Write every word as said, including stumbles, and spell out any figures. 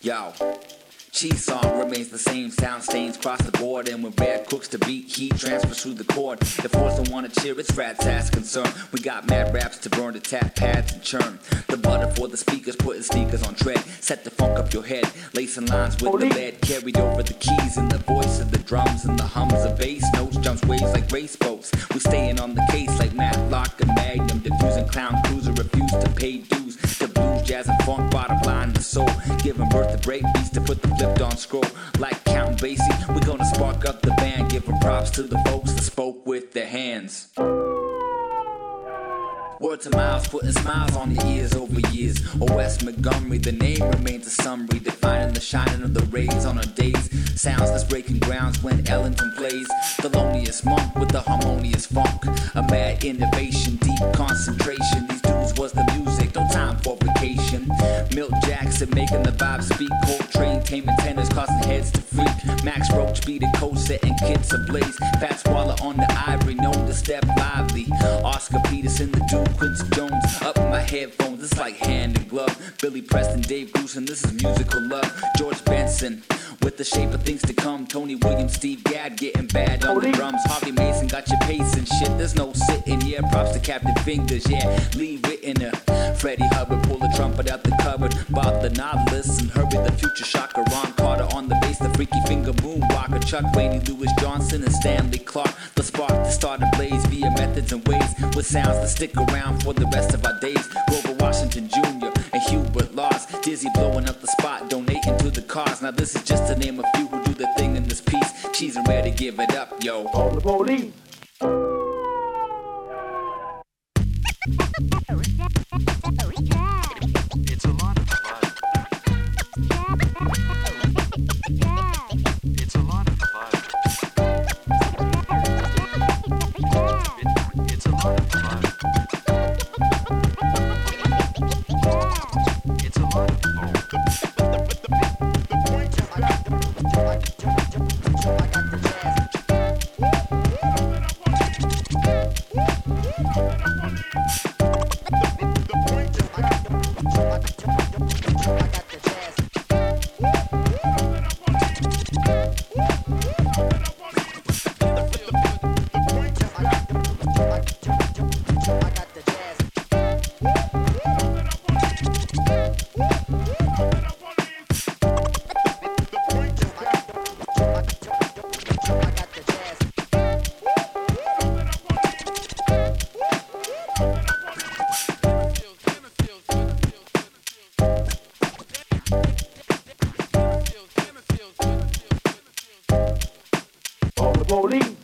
Yo. Cheese song remains the same, sound stains cross the board, and when Red cooks the beat, heat transfers through the chord. The force don't wanna cheer, it's rat's ass concern. We got mad raps to burn, to tap pads and churn. The butter for the speakers, putting sneakers on tread. Set the funk up your head, lacing lines with the lead. Carried over the keys and the voice of the drums and the hums of bass notes. Jumps waves like race boats. We staying on the case like Matlock and Magnum. Diffusing clown cruiser, refuse to pay dues. The blues, jazz and funk, bottom line the soul. Giving birth to break beats to put the flipped on scroll. Like Count Basie, we gonna spark up the band. Giving props to the folks that spoke with their hands. Word to mouth, putting smiles on your ears over years. O S Montgomery, the name remains a summary, defining the shining of the rays on our days. Sounds that's breaking grounds when Ellington plays. The loneliest monk with the harmonious funk. A mad innovation, deep concentration. These dudes was the music, no time for vacation. Milt Jackson making the vibe speak. Coltrane taming tenors, causing heads to freak. Max Roach beating cold setting kids ablaze. Fat Swallow on the ivory, known to step lively. Oscar Peterson, the dude Quincy Jones. Up in my headphones, it's like hand in glove. Billy Preston, Dave Grusin, this is musical love. George Benson, with the shape of things to come. Tony Williams, Steve Gadd getting bad on the drums. Harvey Mason got your pace and shit. There's no sitting, yeah. Props to Captain Fingers, yeah. Lee Whitner, Freddie Hubbard, pull the trumpet out the cupboard. Bob the novelist and Herbie the future shocker. Ron Carter on the bass, the freaky finger moonwalker. Chuck Rainey, Lewis Johnson, and Stanley Clark. The spark that started blaze via methods and ways with sounds that stick around for the rest of our days. Grover Washington Junior and Hubert Laws, Dizzy blowing up the spot, donating to the cause. Now this is just to name a few who do the thing in this piece. Cheese and ready to give it up, yo. All the police. It's a lot of fun. It's a lot of fun. It, it's a lot of fun. It's a lot of fun. The point is, I got the, I got the, I got the jazz. All the police.